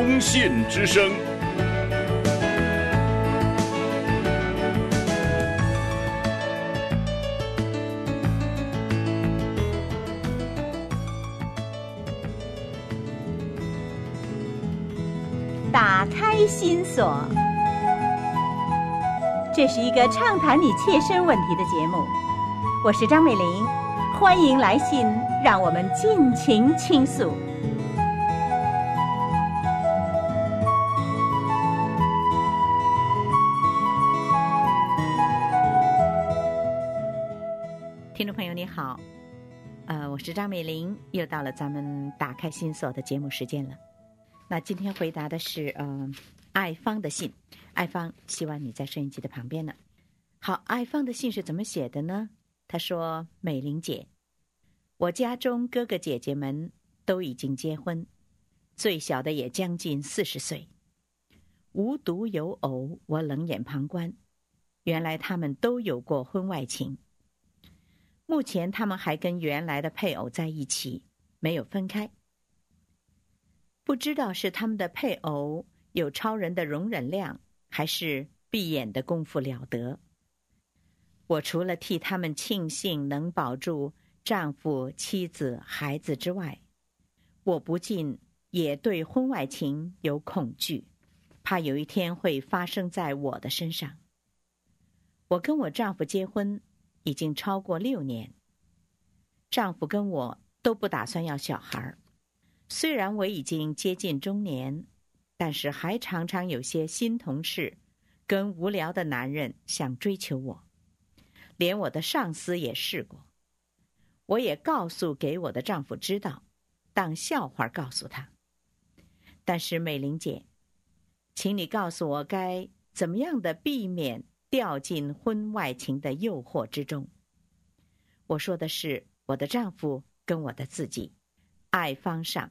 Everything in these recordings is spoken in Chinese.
中信之声。 打开心锁，这是一个畅谈你切身问题的节目。我是张美玲，欢迎来信，让我们尽情倾诉。听众朋友你好，我是张美玲，又到了咱们打开心锁的节目时间了。那今天回答的是爱芳的信。爱芳，希望你在收音机的旁边呢。好，爱芳的信是怎么写的呢？他说：美玲姐，我家中哥哥姐姐们都已经结婚，最小的也将近40岁。无独有偶，我冷眼旁观，原来他们都有过婚外情。目前他们还跟原来的配偶在一起，没有分开。不知道是他们的配偶有超人的容忍量，还是闭眼的功夫了得。我除了替他们庆幸能保住丈夫、妻子、孩子之外，我不禁也对婚外情有恐惧，怕有一天会发生在我的身上。我跟我丈夫结婚已经超过6年，丈夫跟我都不打算要小孩。虽然我已经接近中年，但是还常常有些新同事跟无聊的男人想追求我，连我的上司也试过。我也告诉给我的丈夫知道，当笑话告诉他。但是美玲姐，请你告诉我该怎么样的避免掉进婚外情的诱惑之中。我说的是我的丈夫跟我的自己。爱芳上。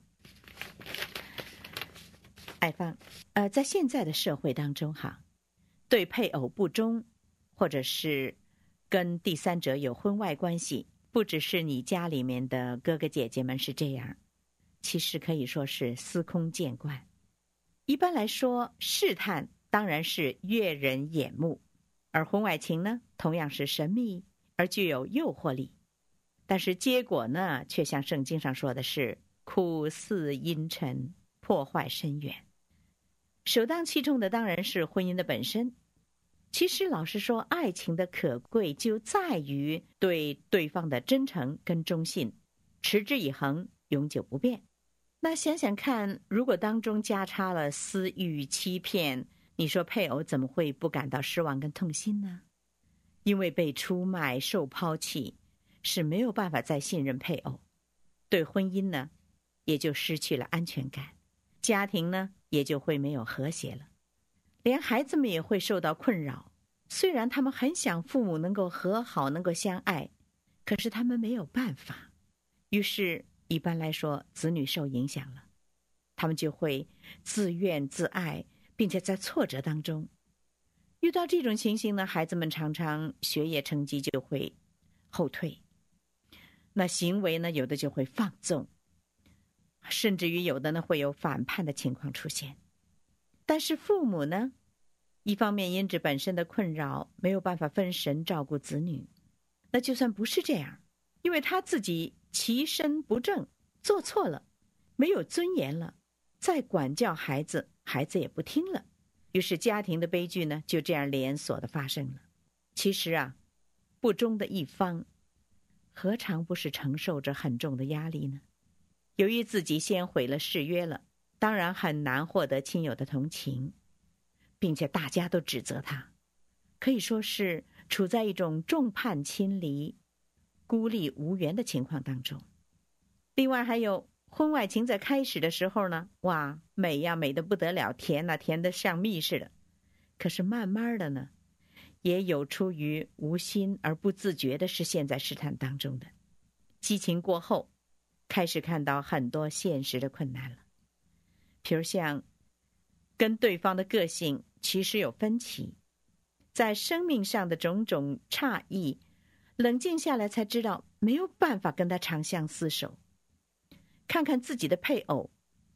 爱芳，在现在的社会当中对配偶不忠，或者是跟第三者有婚外关系，不只是你家里面的哥哥姐姐们是这样，其实可以说是司空见惯。一般来说，试探当然是悦人眼目，而婚外情呢，同样是神秘而具有诱惑力。但是结果呢，却像圣经上说的是苦似阴沉，破坏深远。首当其冲的当然是婚姻的本身。其实老实说，爱情的可贵就在于对对方的真诚跟忠信，持之以恒，永久不变。那想想看，如果当中加插了私欲、欺骗，你说配偶怎么会不感到失望跟痛心呢？因为被出卖、受抛弃，是没有办法再信任配偶，对婚姻呢也就失去了安全感，家庭呢也就会没有和谐了，连孩子们也会受到困扰。虽然他们很想父母能够和好，能够相爱，可是他们没有办法。于是一般来说，子女受影响了，他们就会自怨自艾，并且在挫折当中。遇到这种情形呢，孩子们常常学业成绩就会后退，那行为呢，有的就会放纵，甚至于有的呢会有反叛的情况出现。但是父母呢，一方面因着本身的困扰，没有办法分神照顾子女，那就算不是这样，因为他自己其身不正，做错了，没有尊严了，再管教孩子，孩子也不听了，于是家庭的悲剧呢就这样连锁的发生了。其实不忠的一方何尝不是承受着很重的压力呢？由于自己先毁了誓约了，当然很难获得亲友的同情，并且大家都指责他，可以说是处在一种众叛亲离、孤立无援的情况当中。另外还有婚外情，在开始的时候呢，哇，美呀，美得不得了，甜啊，甜得像蜜似的。可是慢慢的呢，也有出于无心而不自觉的是陷在试探当中的。激情过后，开始看到很多现实的困难了。比如像跟对方的个性其实有分歧，在生命上的种种差异，冷静下来才知道没有办法跟他长相厮守。看看自己的配偶，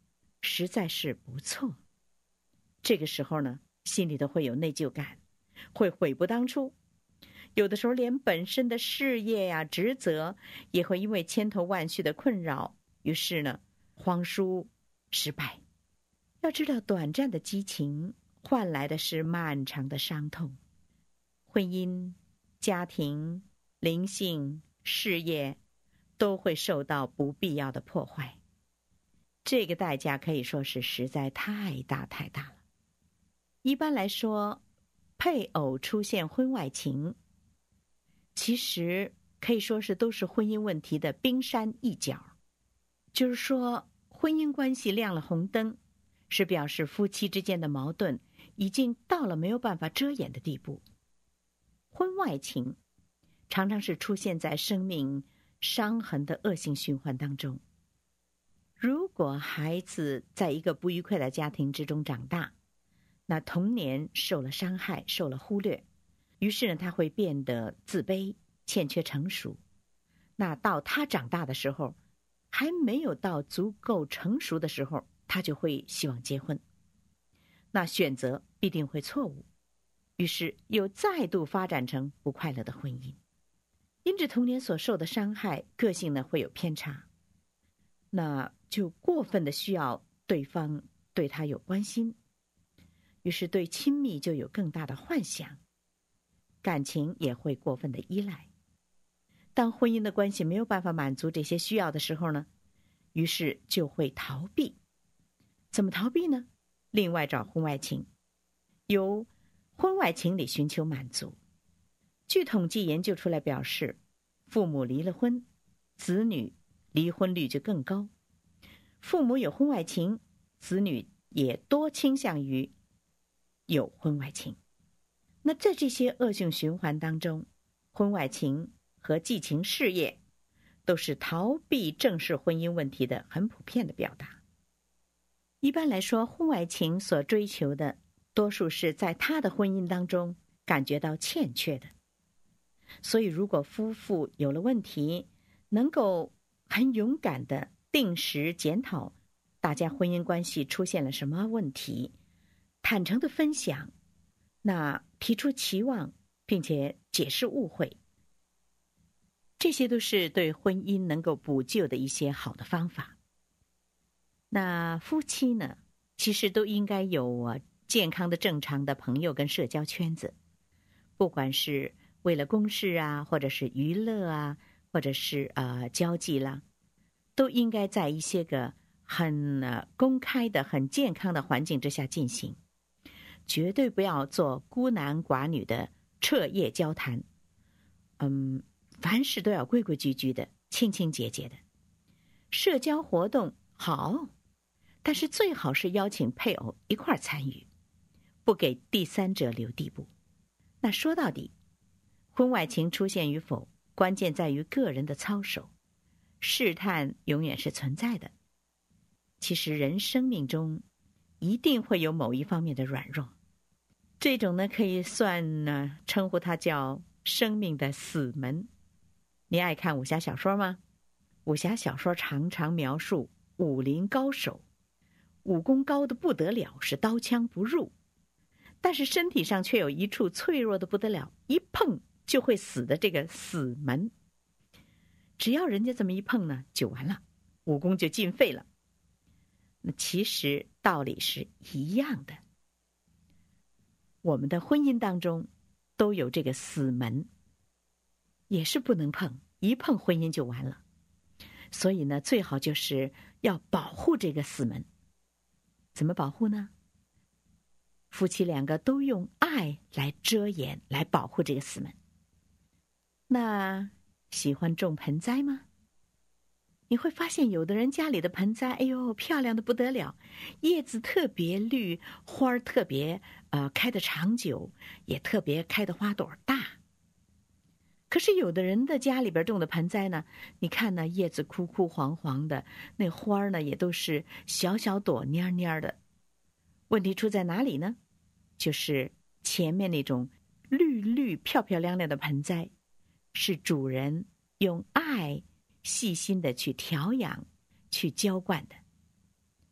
实在是不错。这个时候呢，心里头会有内疚感，会悔不当初。有的时候连本身的事业呀、职责也会因为千头万绪的困扰，于是呢，荒疏失败。要知道，短暂的激情换来的是漫长的伤痛。婚姻、家庭、灵性、事业都会受到不必要的破坏，这个代价可以说是实在太大太大了。一般来说，配偶出现婚外情，其实可以说是都是婚姻问题的冰山一角。就是说，婚姻关系亮了红灯，是表示夫妻之间的矛盾已经到了没有办法遮掩的地步。婚外情常常是出现在生命伤痕的恶性循环当中。如果孩子在一个不愉快的家庭之中长大，那童年受了伤害，受了忽略，于是呢，他会变得自卑，欠缺成熟。那到他长大的时候，还没有到足够成熟的时候，他就会希望结婚。那选择必定会错误，于是又再度发展成不快乐的婚姻。因着童年所受的伤害，个性呢会有偏差，那就过分的需要对方对他有关心，于是对亲密就有更大的幻想，感情也会过分的依赖。当婚姻的关系没有办法满足这些需要的时候呢，于是就会逃避。怎么逃避呢？另外找婚外情，由婚外情里寻求满足。据统计研究出来表示，父母离了婚，子女离婚率就更高。父母有婚外情，子女也多倾向于有婚外情。那在这些恶性循环当中，婚外情和寄情事业都是逃避正视婚姻问题的很普遍的表达。一般来说，婚外情所追求的多数是在他的婚姻当中感觉到欠缺的。所以如果夫妇有了问题，能够很勇敢的定时检讨大家婚姻关系出现了什么问题，坦诚的分享，那提出期望，并且解释误会，这些都是对婚姻能够补救的一些好的方法。那夫妻呢，其实都应该有健康的正常的朋友跟社交圈子，不管是为了公事啊，或者是娱乐啊，或者是交际啦，都应该在一些个很公开的很健康的环境之下进行，绝对不要做孤男寡女的彻夜交谈。凡事都要规规矩矩的，清清洁洁的。社交活动好，但是最好是邀请配偶一块儿参与，不给第三者留地步。那说到底，婚外情出现与否，关键在于个人的操守，试探永远是存在的。其实人生命中一定会有某一方面的软弱，这种呢可以算称呼它叫生命的死门。你爱看武侠小说吗？武侠小说常常描述武林高手，武功高的不得了，是刀枪不入，但是身体上却有一处脆弱的不得了，一碰就会死的这个死门。只要人家这么一碰呢，就完了，武功就尽废了。那其实道理是一样的，我们的婚姻当中都有这个死门，也是不能碰，一碰婚姻就完了。所以呢，最好就是要保护这个死门。怎么保护呢？夫妻两个都用爱来遮掩，来保护这个死门。那喜欢种盆栽吗？你会发现有的人家里的盆栽，哎呦，漂亮的不得了，叶子特别绿，花儿特别开得长久，也特别开的花朵大。可是有的人的家里边种的盆栽呢，你看呢，叶子枯枯黄黄的，那花儿呢也都是小小朵蔫蔫的。问题出在哪里呢？就是前面那种绿绿漂漂亮亮的盆栽，是主人用爱细心的去调养、去浇灌的。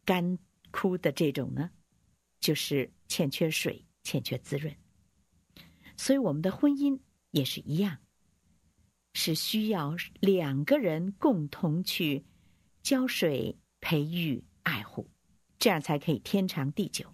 干枯的这种呢，就是欠缺水，欠缺滋润。所以我们的婚姻也是一样，是需要两个人共同去浇水、培育、爱护，这样才可以天长地久。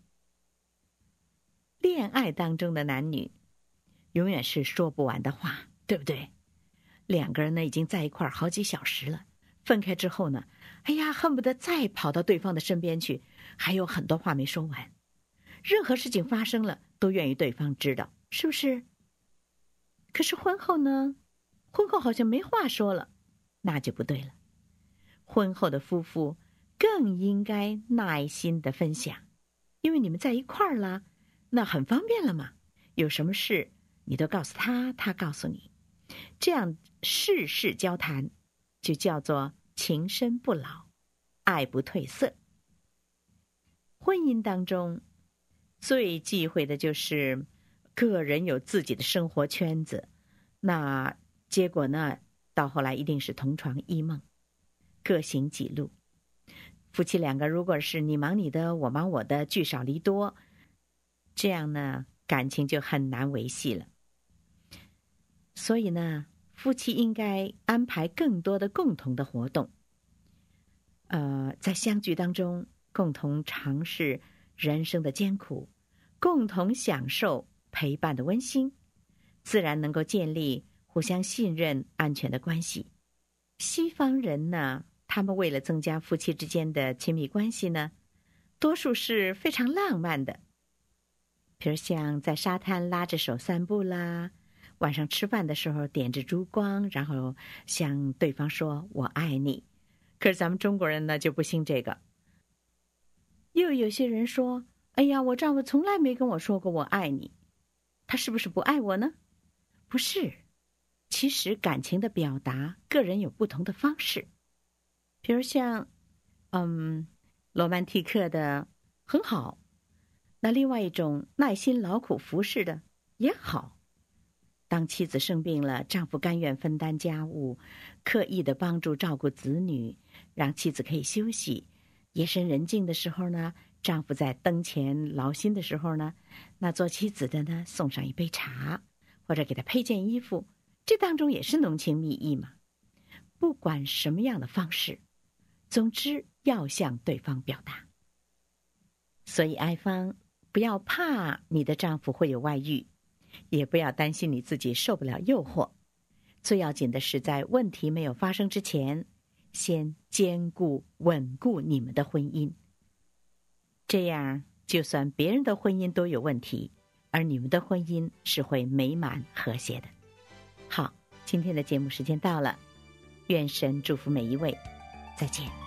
恋爱当中的男女永远是说不完的话，对不对？两个人呢已经在一块儿好几小时了，分开之后呢，哎呀，恨不得再跑到对方的身边去，还有很多话没说完。任何事情发生了，都愿意对方知道，是不是？可是婚后呢？婚后好像没话说了，那就不对了。婚后的夫妇更应该耐心的分享，因为你们在一块儿了，那很方便了嘛。有什么事你都告诉他，他告诉你，这样事事交谈，就叫做情深不老，爱不褪色。婚姻当中最忌讳的就是个人有自己的生活圈子，那结果呢，到后来一定是同床异梦，各行己路。夫妻两个如果是你忙你的，我忙我的，聚少离多，这样呢，感情就很难维系了。所以呢，夫妻应该安排更多的共同的活动，在相聚当中共同尝试人生的艰苦，共同享受陪伴的温馨，自然能够建立互相信任、安全的关系。西方人呢，他们为了增加夫妻之间的亲密关系呢，多数是非常浪漫的，比如像在沙滩拉着手散步啦，晚上吃饭的时候点着烛光，然后向对方说我爱你。可是咱们中国人呢就不信这个。又有些人说，哎呀，我丈夫从来没跟我说过我爱你，他是不是不爱我呢？不是，其实感情的表达个人有不同的方式，比如像罗曼蒂克的很好，那另外一种耐心劳苦服侍的也好。当妻子生病了，丈夫甘愿分担家务，刻意的帮助照顾子女，让妻子可以休息。夜深人静的时候呢，丈夫在灯前劳心的时候呢，那做妻子的呢，送上一杯茶，或者给他配件衣服，这当中也是浓情蜜意嘛。不管什么样的方式，总之要向对方表达。所以爱芳，不要怕你的丈夫会有外遇，也不要担心你自己受不了诱惑。最要紧的是在问题没有发生之前，先坚固稳固你们的婚姻。这样就算别人的婚姻都有问题，而你们的婚姻是会美满和谐的。好，今天的节目时间到了，愿神祝福每一位，再见。